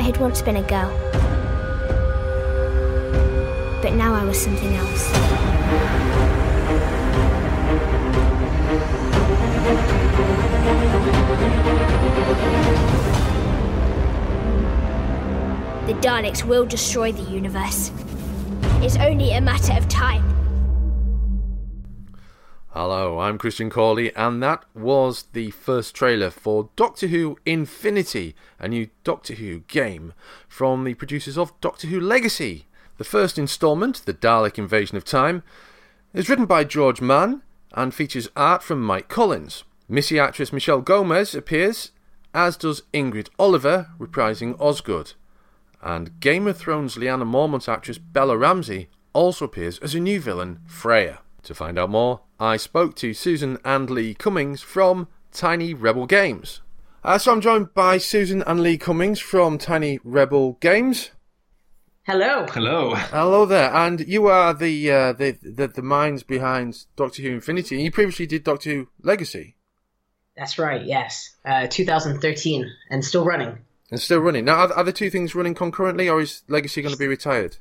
had once been a girl, but now I was something else. The Daleks will destroy the universe. It's only a matter of time. Hello, I'm Christian Corley, and that was the first trailer for Doctor Who Infinity, a new Doctor Who game from the producers of Doctor Who Legacy. The first instalment, The Dalek Invasion of Time, is written by George Mann and features art from Mike Collins. Missy actress Michelle Gomez appears, as does Ingrid Oliver, reprising Osgood. And Game of Thrones Lyanna Mormont actress Bella Ramsey also appears as a new villain, Freya. To find out more, I spoke to Susan and Lee Cummings from Tiny Rebel Games. So I'm joined by Susan and Lee Cummings from Tiny Rebel Games. Hello. Hello. Hello there. And you are the minds behind Doctor Who Infinity. And you previously did Doctor Who Legacy. That's right, yes. 2013, and still running. And still running. Now, are the two things running concurrently, or is Legacy going to be retired?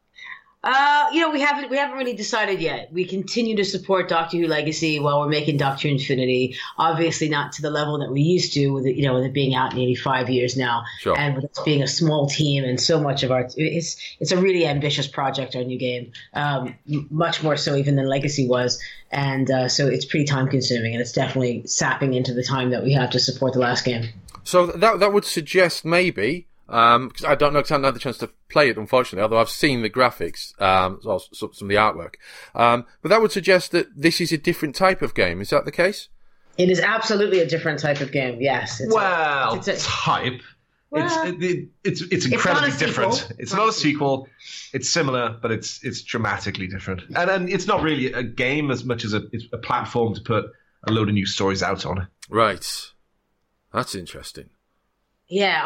We haven't really decided yet. We continue to support Doctor Who Legacy while we're making Doctor Who Infinity. Obviously, not to the level that we used to, with it being out in 85 years now, sure. And with us being a small team and so much of it's a really ambitious project. Our new game, much more so even than Legacy was, and so it's pretty time consuming, and it's definitely sapping into the time that we have to support the last game. So that would suggest maybe. Because I don't know, because I haven't had the chance to play it, unfortunately, although I've seen the graphics, some of the artwork. But that would suggest that this is a different type of game. Is that the case? It is absolutely a different type of game, yes. Type. Well, it's incredibly different. It's not a sequel. It's similar, but it's dramatically different. And it's not really a game as much as it's a platform to put a load of new stories out on. Right. That's interesting. Yeah,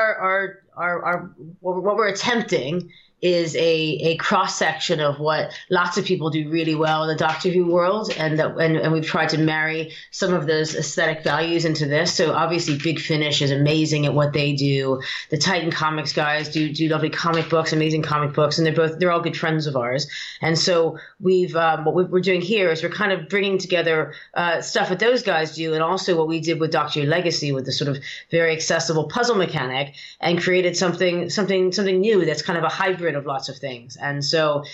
our what we're attempting is a cross section of what lots of people do really well in the Doctor Who world, and we've tried to marry some of those aesthetic values into this. So obviously, Big Finish is amazing at what they do. The Titan Comics guys do lovely comic books, amazing comic books, and they're all good friends of ours. And so what we're doing here is we're kind of bringing together stuff that those guys do, and also what we did with Doctor Who Legacy with the sort of very accessible puzzle mechanic, and created something new that's kind of a hybrid of lots of things. And so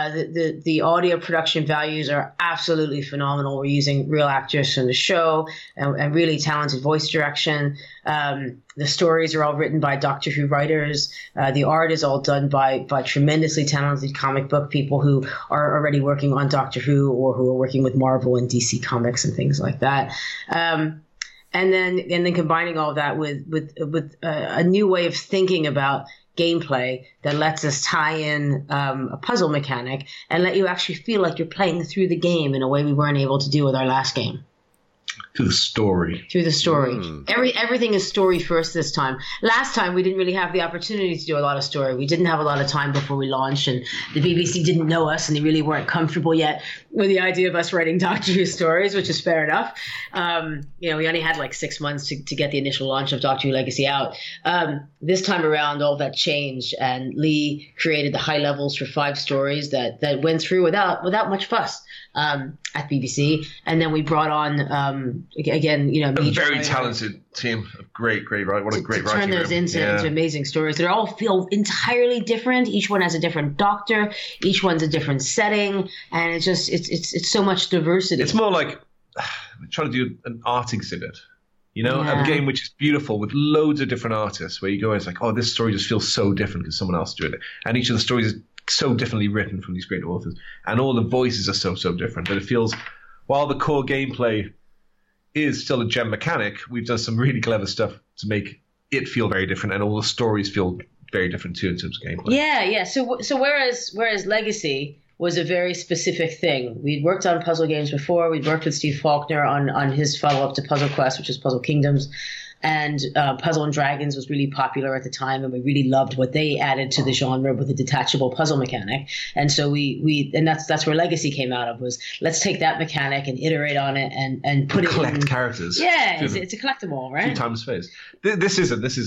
the audio production values are absolutely phenomenal. We're using real actors from the show and really talented voice direction. The stories are all written by Doctor Who writers. The art is all done by tremendously talented comic book people who are already working on Doctor Who or who are working with Marvel and DC Comics and things like that. And then combining all of that with a new way of thinking about gameplay that lets us tie in a puzzle mechanic and let you actually feel like you're playing through the game in a way we weren't able to do with our last game. Through the story. Everything is story first this time. Last time, we didn't really have the opportunity to do a lot of story. We didn't have a lot of time before we launched, and the BBC didn't know us, and they really weren't comfortable yet with the idea of us writing Doctor Who stories, which is fair enough. We only had like 6 months to get the initial launch of Doctor Who Legacy out. This time around, all that changed, and Lee created the high levels for 5 stories that went through without much fuss at BBC, and then we brought on a very talented team of great right. What a great writing turn those into amazing stories. They all feel entirely different. Each one has a different doctor. Each one's a different setting, and it's so much diversity. It's more like trying to do an art exhibit. A game which is beautiful with loads of different artists, where you go and it's like, oh, this story just feels so different because someone else is doing it, and each of the stories is so differently written from these great authors, and all the voices are so different. But it feels, while the core gameplay is still a gem mechanic, we've done some really clever stuff to make it feel very different, and all the stories feel very different too in terms of gameplay. Yeah. So whereas Legacy was a very specific thing. We'd worked on puzzle games before. We'd worked with Steve Faulkner on his follow-up to Puzzle Quest, which is Puzzle Kingdoms. And Puzzle and Dragons was really popular at the time, and we really loved what they added to the genre with a detachable puzzle mechanic. And so that's where Legacy came out of, was let's take that mechanic and iterate on it and put it collect characters. Yeah, it's a collectible, right? 2 times space. This is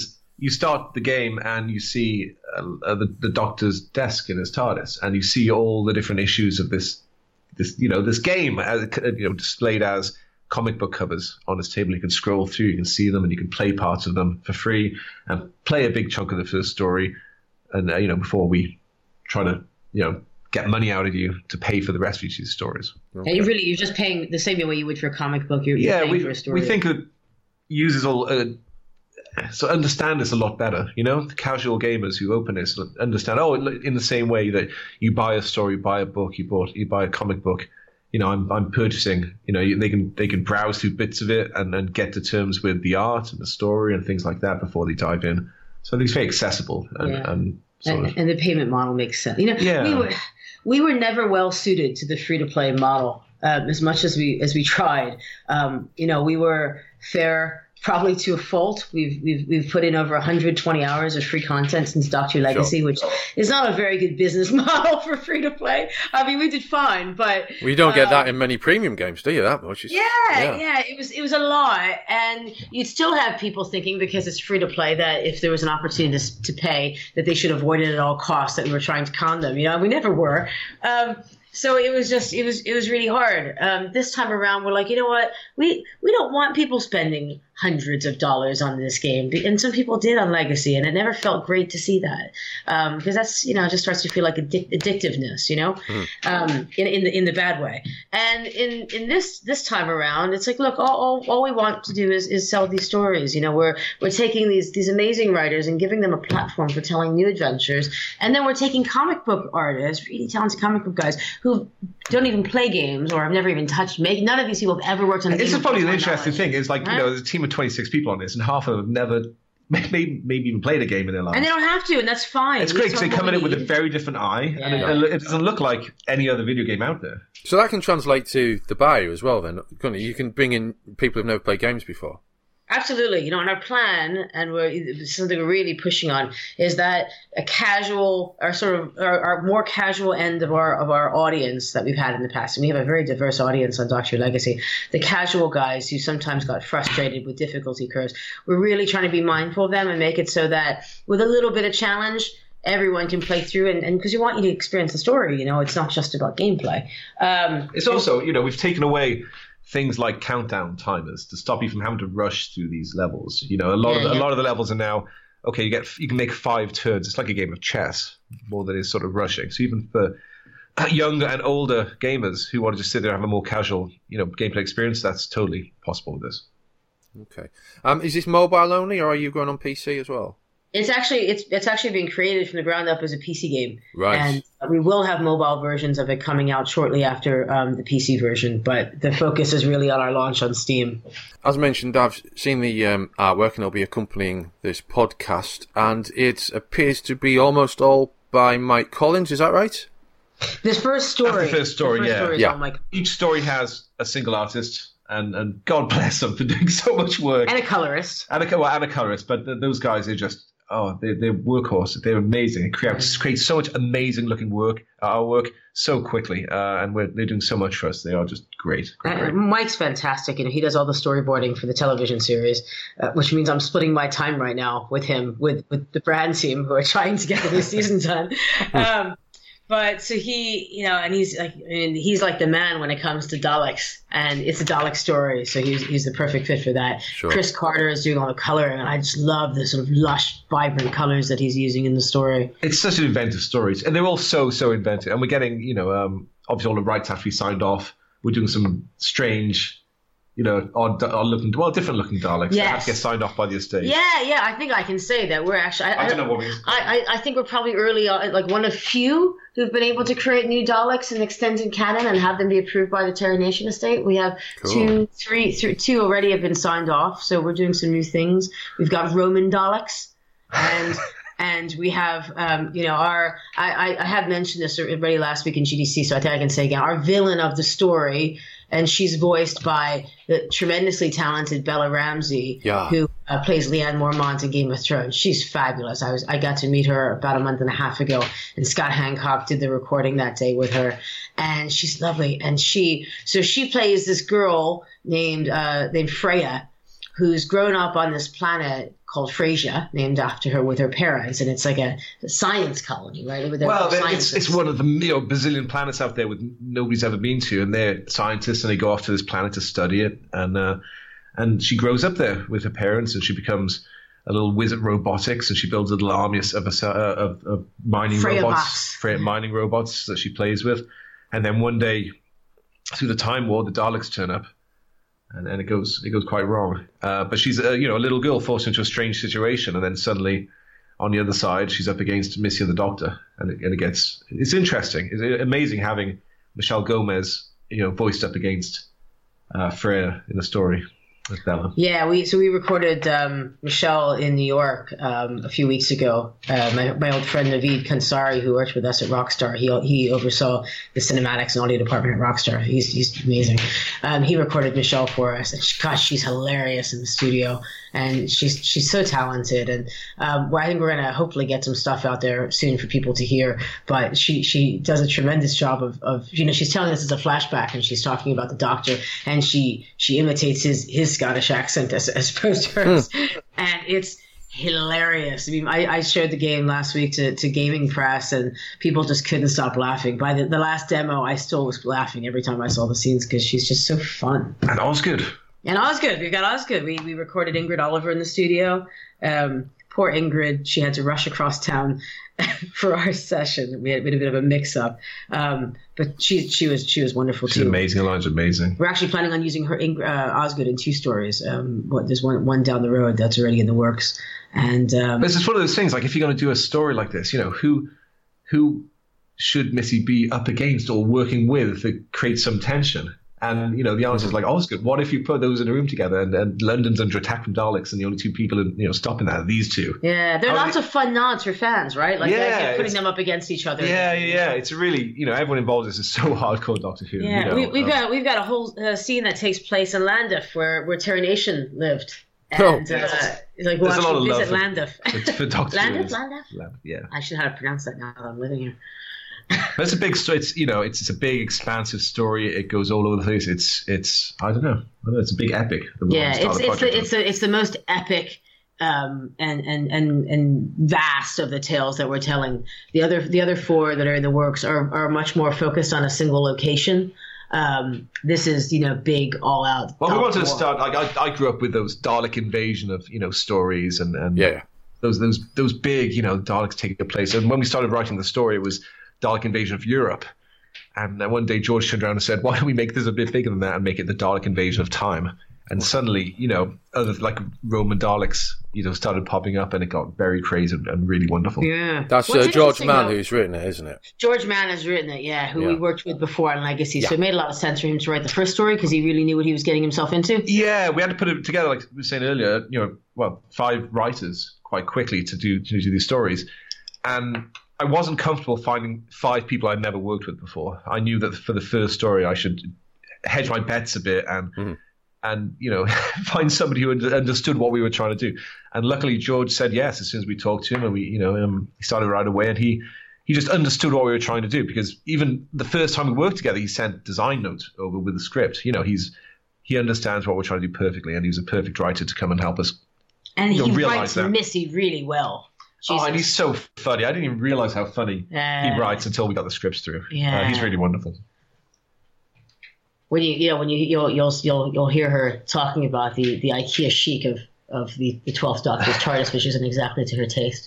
you start the game and you see the Doctor's desk in his TARDIS, and you see all the different issues of this game displayed as comic book covers on his table. You can scroll through, you can see them, and you can play parts of them for free and play a big chunk of the first story. And before we try to get money out of you to pay for the rest of each of these stories. Okay. Yeah, you're just paying the same way you would for a comic book. You're paying for a story. We think that users will understand this a lot better. The casual gamers who open this understand. In the same way that you buy a story, buy a book, you buy a comic book. I'm purchasing. They can browse through bits of it and get to terms with the art and the story and things like that before they dive in. So I think it's very accessible and the payment model makes sense. We were never well suited to the free to play model as much as we tried. We were fair. Probably to a fault. We've put in over 120 hours of free content since Doctor Who Legacy, which is not a very good business model for free to play. I mean, we did fine, but we don't get that in many premium games, do you? That much? It was a lot, and you'd still have people thinking because it's free to play that if there was an opportunity to pay, that they should avoid it at all costs. That we were trying to con them. We never were. So it was really hard. This time around, we're like, you know what? We don't want people spending hundreds of dollars on this game, and some people did on Legacy, and it never felt great to see that because that's it just starts to feel like addictiveness, in the bad way. And in this time around, it's like, look, all we want to do is sell these stories. We're taking these amazing writers and giving them a platform for telling new adventures, and then we're taking comic book artists, really talented comic book guys who don't even play games or have never even touched. None of these people have ever worked on. This is probably the interesting thing. Is like there's a team of 26 people on this, and half of them have never maybe even played a game in their life. And they don't have to, and that's fine. It's great because they come in it with a very different eye, and it doesn't look like any other video game out there. So that can translate to the buyer as well. Then you can bring in people who've never played games before. Absolutely. And our plan, and something we're really pushing on, is that a casual, or sort of our more casual end of our audience that we've had in the past. And we have a very diverse audience on Doctor Who Legacy. The casual guys who sometimes got frustrated with difficulty curves. We're really trying to be mindful of them and make it so that with a little bit of challenge, everyone can play through, and because we want you to experience the story. It's not just about gameplay. It's also, we've taken away things like countdown timers to stop you from having to rush through these levels. A lot of the levels are now okay. You can make 5 turns. It's like a game of chess more than it's sort of rushing. So even for younger and older gamers who want to just sit there and have a more casual, gameplay experience, that's totally possible with this. Okay. Is this mobile only, or are you going on PC as well? It's actually being created from the ground up as a PC game, right? And we will have mobile versions of it coming out shortly after the PC version. But the focus is really on our launch on Steam. As mentioned, I've seen the artwork, and it'll be accompanying this podcast, and it appears to be almost all by Mike Collins. Is that right? This first story. That's the first story, yeah. Mike. Each story has a single artist. And God bless them for doing so much work. And a colorist. And a colorist. But those guys are just, they're workhorses. They're amazing. They create so much amazing looking artwork so quickly. And they're doing so much for us. They are just great. Mike's fantastic. He does all the storyboarding for the television series, which means I'm splitting my time right now with him, with the brand team who are trying to get the new season done. But so he, and he's like the man when it comes to Daleks, and it's a Dalek story, so he's the perfect fit for that. Sure. Chris Carter is doing all the coloring, and I just love the sort of lush, vibrant colors that he's using in the story. It's such an inventive stories, and they're all so inventive. And we're getting, obviously all the rights have to be signed off. We're doing some strange, different looking Daleks. Yes. They have to get signed off by the estate. Yeah. I think I can say that we're actually. I don't know what we. I think we're probably early on, like one of few who've been able to create new Daleks in extended canon and have them be approved by the Terra Nation estate. We have two already have been signed off, so we're doing some new things. We've got Roman Daleks, and we have, I have mentioned this already last week in GDC, so I think I can say again, our villain of the story, and she's voiced by the tremendously talented Bella Ramsey, who plays Leanne Mormont in Game of Thrones. She's fabulous. I got to meet her about a month and a half ago, and Scott Hancock did the recording that day with her, and she's lovely. And she plays this girl named Freya, who's grown up on this planet called Freysia, named after her, with her parents, and it's like a science colony, right? It's one of the bazillion planets out there nobody's ever been to, and they're scientists, and they go off to this planet to study it, and she grows up there with her parents, and she becomes a little whiz at robotics, and she builds a little army of mining mining robots that she plays with, and then one day, through the Time War, the Daleks turn up. And it goes quite wrong. But she's a little girl forced into a strange situation, and then suddenly, on the other side, she's up against Missy and the Doctor, and it's interesting. It's amazing having Michelle Gomez, voiced up against Freya in the story with Bella. Yeah, we recorded Michelle in New York a few weeks ago. My old friend Naveed Kansari, who worked with us at Rockstar, he oversaw the cinematics and audio department at Rockstar. He's amazing. He recorded Michelle for us, and she's hilarious in the studio, and she's so talented. And I think we're gonna hopefully get some stuff out there soon for people to hear. But she does a tremendous job of she's telling us it's a flashback, and she's talking about the Doctor, and she imitates his Scottish accent as opposed to hers, and it's hilarious. I mean, I showed the game last week to Gaming Press, and people just couldn't stop laughing. By the last demo, I still was laughing every time I saw the scenes because she's just so fun. And Osgood. We got Osgood. We recorded Ingrid Oliver in the studio. Poor Ingrid, she had to rush across town for our session. We had a bit of a mix-up, but she was wonderful too. She's amazing. Eliza's amazing. We're actually planning on using her Osgood in 2 stories. There's one down the road that's already in the works, and but it's just one of those things. Like, if you're going to do a story like this, who should Missy be up against or working with that creates some tension? And, the answer is like, Osgood. What if you put those in a room together and London's under attack from Daleks, and the only 2 people, stopping that are these 2? Yeah, there are lots of fun nods for fans, right? Like, putting them up against each other. Yeah. It's really, everyone involved in this is so hardcore Doctor Who. Yeah, we've got a whole scene that takes place in Llandaff where Terry Nation lived. And it's like, there's a lot of love visit Llandaff. For Doctor Who. Llandaff? Yeah. I should know how to pronounce that now that I'm living here. But it's a big story. It's a big, expansive story. It goes all over the place. It's I don't know. It's a big epic. It's the most epic and vast of the tales that we're telling. The other 4 that are in the works are much more focused on a single location. This is big, all out. Well, we wanted to start. Like, I grew up with those Dalek invasion of stories and those big Daleks taking place. And when we started writing the story, it was Dalek invasion of Europe, and then one day George turned around and said, "Why don't we make this a bit bigger than that and make it the Dalek invasion of time?" And suddenly, other like Roman Daleks, started popping up, and it got very crazy and really wonderful. Yeah, that's George Mann who's written it, isn't it? George Mann has written it, who we worked with before on Legacy. So it made a lot of sense for him to write the first story because he really knew what he was getting himself into. Yeah, we had to put it together, like we were saying earlier. 5 writers quite quickly to do these stories, and I wasn't comfortable finding 5 people I'd never worked with before. I knew that for the first story, I should hedge my bets a bit and find somebody who understood what we were trying to do. And luckily, George said yes as soon as we talked to him, and he started right away. And he just understood what we were trying to do, because even the first time we worked together, he sent design notes over with the script. He understands what we're trying to do perfectly, and he was a perfect writer to come and help us. And he writes Missy really well. Jesus. Oh, and he's so funny. I didn't even realize how funny he writes until we got the scripts through. Yeah, he's really wonderful. When you'll hear her talking about the IKEA chic of the 12th Doctor's TARDIS, which isn't exactly to her taste.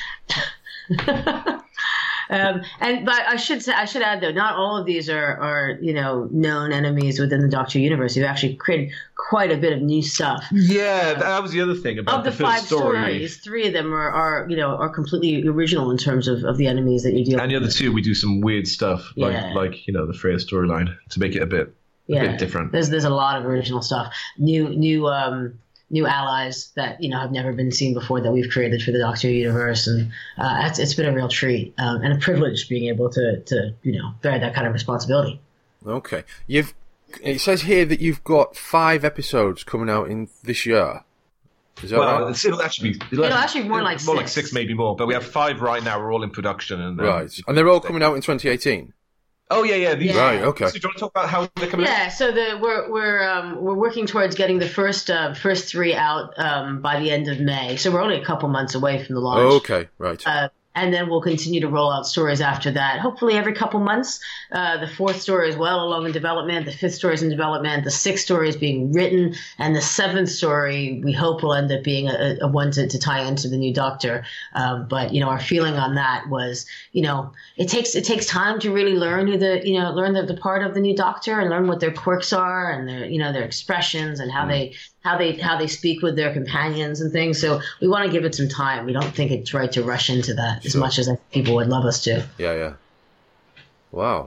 But I should add though, not all of these are known enemies within the Doctor universe. You've actually created quite a bit of new stuff. Yeah, that was the other thing about of the first 5 stories. 3 of them are completely original in terms of the enemies that you deal with. And the other 2, we do some weird stuff like the Freya storyline to make it a bit different. There's a lot of original stuff. New allies that have never been seen before that we've created for the Doctor universe, and it's been a real treat and a privilege being able to bear that kind of responsibility. Okay, it says here that you've got 5 episodes coming out in this year. Is that right? It'll actually be more like 6. More like 6, maybe more. But we have 5 right now. We're all in production, and right, and they're all coming out in 2018. Oh yeah. These, right. Okay. So do you want to talk about how they're coming? Yeah. So we're working towards getting the first 3 out by the end of May. So we're only a couple months away from the launch. Oh, okay. Right. And then we'll continue to roll out stories after that, hopefully every couple months. The 4th story is well along in development. The 5th story is in development. The 6th story is being written. And the 7th story, we hope, will end up being a one to tie into the new Doctor. But, our feeling on that was, it takes time to really learn learn the part of the new Doctor and learn what their quirks are and their expressions and how they speak with their companions and things. So we want to give it some time. We don't think it's right to rush into that as much as people would love us to. Yeah. Wow.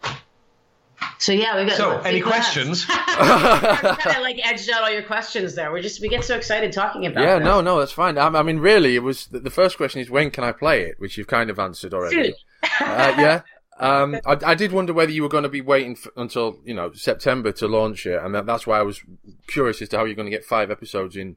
So yeah, we got. So any questions? kind of edged out all your questions there. We get so excited talking about. Yeah, this. no, that's fine. I mean, really, it was the first question is when can I play it, which you've kind of answered already. Yeah. I did wonder whether you were going to be waiting until September to launch it, and that's why I was curious as to how you're going to get 5 episodes in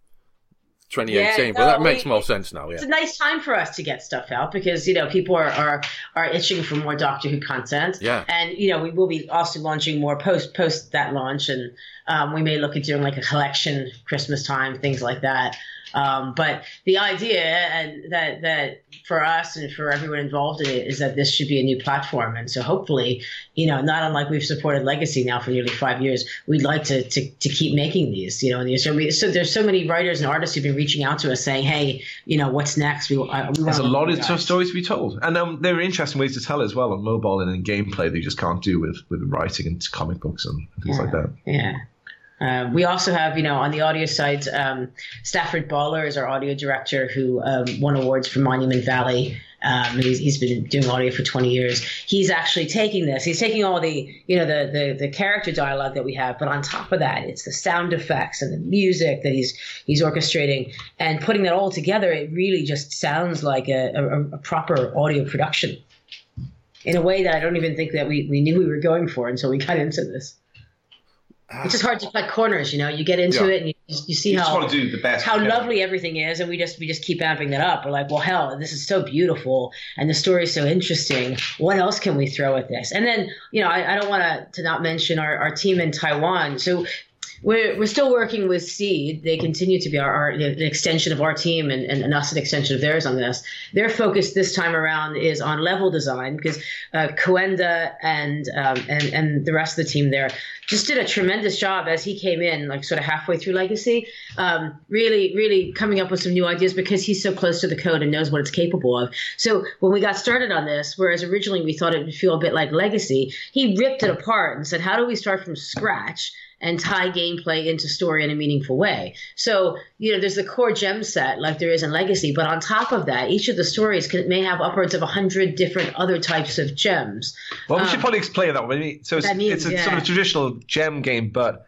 2018. But that makes more sense now. Yeah, it's a nice time for us to get stuff out because people are itching for more Doctor Who content. Yeah, and we will be also launching more post that launch, and we may look at doing like a collection Christmas time, things like that. But the idea and that for us and for everyone involved in it is that this should be a new platform. And so hopefully, not unlike we've supported Legacy now for nearly 5 years, we'd like to keep making these, so there's so many writers and artists who've been reaching out to us saying, hey, what's next? There's a lot of stories to be told. And there are interesting ways to tell it as well on mobile and in gameplay that you just can't do with writing and comic books and things like that. Yeah. We also have, on the audio side, Stafford Baller is our audio director who won awards for Monument Valley. He's been doing audio for 20 years. He's actually taking this. He's taking all the, the character dialogue that we have, but on top of that, it's the sound effects and the music that he's orchestrating and putting that all together. It really just sounds like a proper audio production in a way that I don't even think that we knew we were going for until we got into this. It's just hard to cut corners, you get into it and you see just want to do the best how lovely everything is, and we just keep amping that up. We're like, well, hell, this is so beautiful and the story is so interesting. What else can we throw at this? And then, I don't want to not mention our team in Taiwan. So we're still working with Seed. They continue to be an extension of our team and us an extension of theirs on this. Their focus this time around is on level design because Coenda and the rest of the team there just did a tremendous job as he came in, like sort of halfway through Legacy, really, really coming up with some new ideas because he's so close to the code and knows what it's capable of. So when we got started on this, whereas originally we thought it would feel a bit like Legacy, he ripped it apart and said, how do we start from scratch and tie gameplay into story in a meaningful way? So, there's the core gem set like there is in Legacy, but on top of that, each of the stories may have upwards of 100 different other types of gems. Well, we should probably explain that one. So it's a sort of traditional gem game, but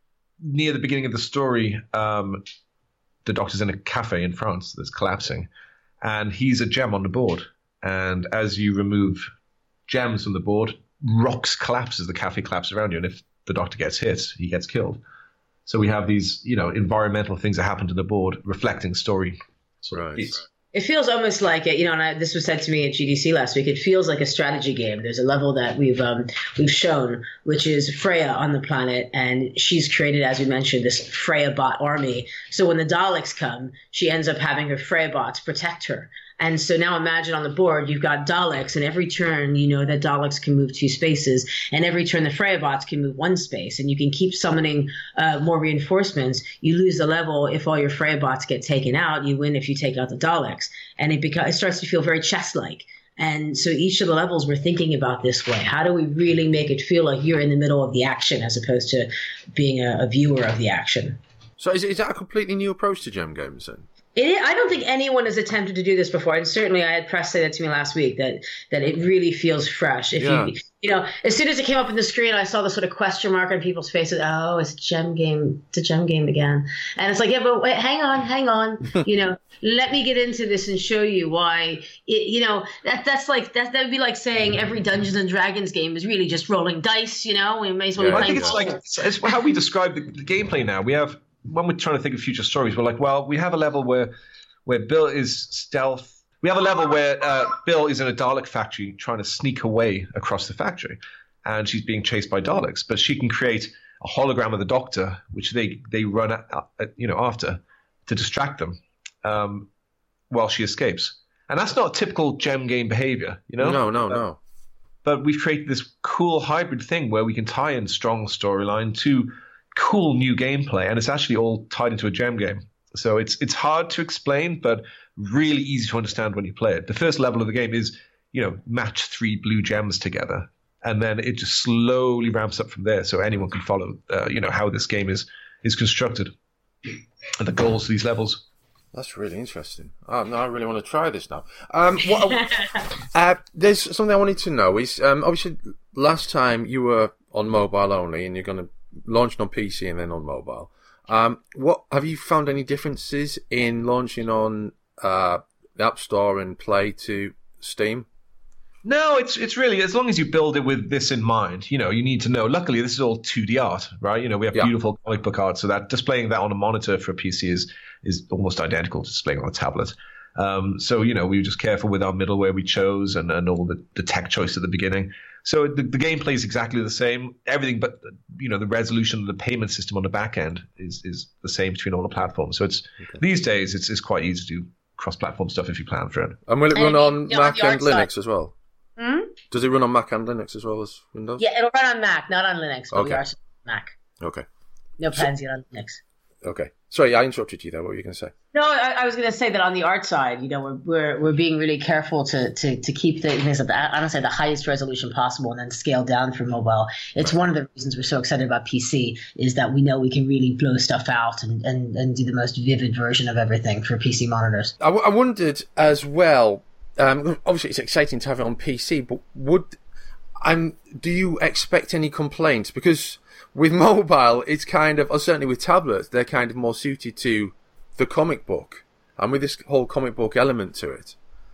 near the beginning of the story, the Doctor's in a cafe in France that's collapsing, and he's a gem on the board. And as you remove gems from the board, rocks collapse as the cafe collapses around you, and if the Doctor gets hit, he gets killed. So we have these, environmental things that happen to the board reflecting story. Right. It feels almost like and this was said to me at GDC last week. It feels like a strategy game. There's a level that we've shown, which is Freya on the planet, and she's created, as we mentioned, this Freya bot army. So when the Daleks come, she ends up having her Freya bots protect her. And so now imagine on the board, you've got Daleks, and every turn, that Daleks can move 2 spaces, and every turn the Freya bots can move 1 space, and you can keep summoning more reinforcements. You lose the level if all your Freya bots get taken out. You win if you take out the Daleks. And it starts to feel very chess-like. And so each of the levels we're thinking about this way. How do we really make it feel like you're in the middle of the action as opposed to being a viewer of the action? So is that a completely new approach to gem games then? I don't think anyone has attempted to do this before, and certainly I had press say that to me last week that it really feels fresh. If as soon as it came up on the screen, I saw the sort of question mark on people's faces. Oh, it's a gem game. It's a gem game again, and it's like, yeah, but wait, hang on. Let me get into this and show you why. That would be like saying every Dungeons and Dragons game is really just rolling dice. We may as well be playing. I think it's how we describe the gameplay now. We have. When we're trying to think of future stories, we're like, well, we have a level where Bill is stealth We have a level where Bill is in a Dalek factory trying to sneak away across the factory, and she's being chased by Daleks. But she can create a hologram of the Doctor, which they run after to distract them while she escapes. And that's not typical gem game behavior, No. But we've created this cool hybrid thing where we can tie in strong storyline to cool new gameplay, and it's actually all tied into a gem game. So it's hard to explain, but really easy to understand when you play it. The first level of the game is, match 3 blue gems together, and then it just slowly ramps up from there, so anyone can follow, how this game is constructed and the goals of these levels. That's really interesting. I really want to try this now. There's something I wanted to know is, obviously, last time you were on mobile only, and you're going to launch on PC and then on mobile. What have you found any differences in launching on the App Store and Play to Steam? No, it's really, as long as you build it with this in mind, you need to know. Luckily, this is all 2D art, right? We have beautiful comic book art, so that displaying that on a monitor for a PC is almost identical to displaying on a tablet. So, we were just careful with our middleware we chose and all the tech choice at the beginning. So the gameplay is exactly the same. Everything but, the resolution of the payment system on the back end is the same between all the platforms. So these days, it's quite easy to do cross-platform stuff if you plan for it. And will it run on Mac and Linux as well? Hmm? Does it run on Mac and Linux as well as Windows? Yeah, it'll run on Mac, not on Linux, but we are on Mac. Okay. No plans yet on Linux. Okay. Sorry, I interrupted you there. What were you going to say? No, I was going to say that on the art side, we're being really careful to keep things at the highest resolution possible and then scale down for mobile. It's one of the reasons we're so excited about PC is that we know we can really blow stuff out and do the most vivid version of everything for PC monitors. I wondered as well. Obviously, it's exciting to have it on PC, but do you expect any complaints? Because with mobile, it's kind of, or certainly with tablets, they're kind of more suited to the comic book, and with this whole comic book element to it.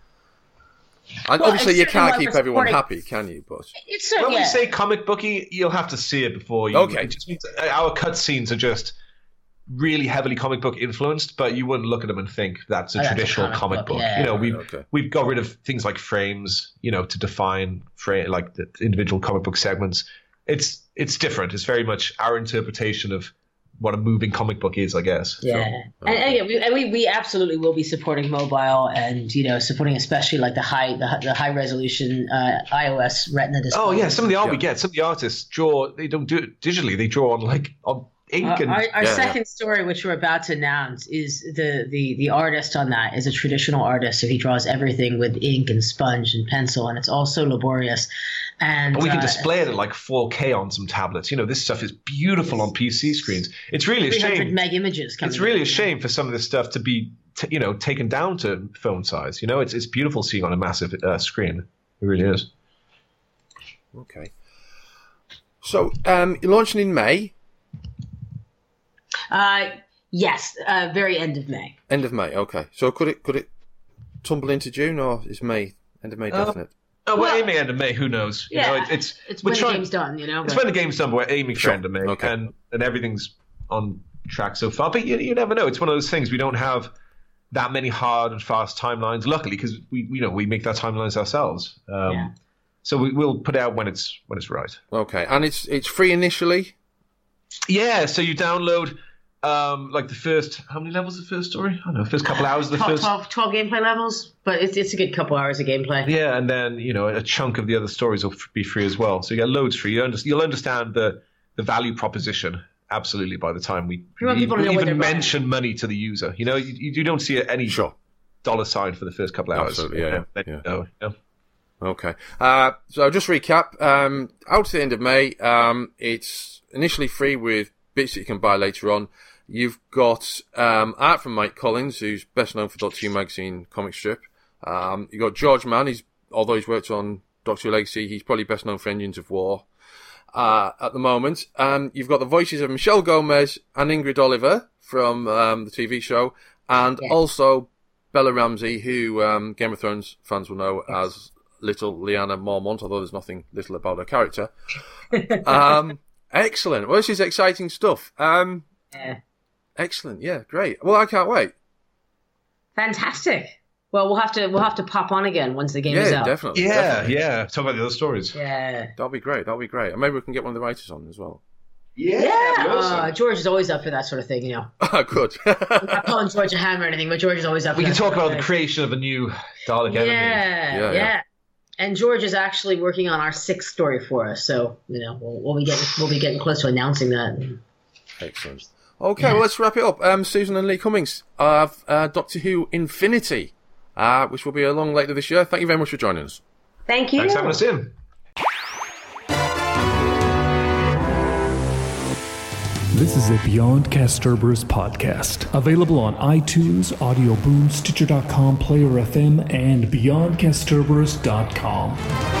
And obviously, you can't keep everyone happy, can you? But when we say comic booky, you'll have to see it before you. Okay. It just means our cutscenes are just really heavily comic book influenced, but you wouldn't look at them and think that's a traditional comic book. Yeah. We've got rid of things like frames, to define like the individual comic book segments. It's different. It's very much our interpretation of what a moving comic book is, I guess. Yeah, so, and we absolutely will be supporting mobile and supporting especially like the high resolution iOS Retina display. Oh yeah, some of the art we get, some of the artists draw. They don't do it digitally. They draw on ink. Our second story, which we're about to announce, is the artist on that is a traditional artist, so he draws everything with ink and sponge and pencil, and it's all so laborious. And we can display it at like 4K on some tablets. This stuff is beautiful on PC screens. It's really a shame. 300 meg images. It's really a shame for some of this stuff to be, taken down to phone size. It's beautiful seeing on a massive screen. It really is. Okay. So you're launching in May. Yes, very end of May. End of May. Okay. So could it tumble into June, or is end of May definite? We're aiming end of May. Who knows? Yeah, it's when the game's done. It's when the game's done. But we're aiming for end of May, and everything's on track so far. But you never know. It's one of those things. We don't have that many hard and fast timelines. Luckily, because we make that timelines ourselves. So we'll put it out when it's right. Okay, and it's free initially. Yeah. So you download. Like the first, how many levels of the first story? I don't know, first couple hours of the 12 gameplay levels, but it's a good couple hours of gameplay. Yeah, and then, a chunk of the other stories will be free as well. So you get loads free. You'll understand the value proposition, absolutely, by the time we even mention money to the user. You don't see any dollar sign for the first couple hours. Absolutely, yeah. Okay. So just recap. Out to the end of May, it's initially free with bits that you can buy later on. You've got art from Mike Collins, who's best known for Doctor Who magazine comic strip. You've got George Mann, although he's worked on Doctor Who Legacy, he's probably best known for Engines of War at the moment. You've got the voices of Michelle Gomez and Ingrid Oliver from the TV show, and also Bella Ramsey, who Game of Thrones fans will know as Little Lyanna Mormont, although there's nothing little about her character. Excellent. Well, this is exciting stuff. Excellent. Yeah, great. Well, I can't wait. Fantastic. Well, we'll have to pop on again once the game is out. Definitely. Yeah. Talk about the other stories. Yeah. That'll be great. And maybe we can get one of the writers on as well. Yeah. George is always up for that sort of thing, you know. Good. I'm not calling George a hammer or anything, but George is always up for that. We can talk about the creation of a new Dalek enemy. Yeah. And George is actually working on our 6th story for us, so we'll be getting close to announcing that. Excellent. Okay, well, let's wrap it up. Susan and Lee Cummings of Doctor Who Infinity, which will be along later this year. Thank you very much for joining us. Thank you. Thanks for having us in. This is a Beyond Castorber's podcast, available on iTunes, Audio Boom, Stitcher.com, Player FM, and BeyondCastorber's.com.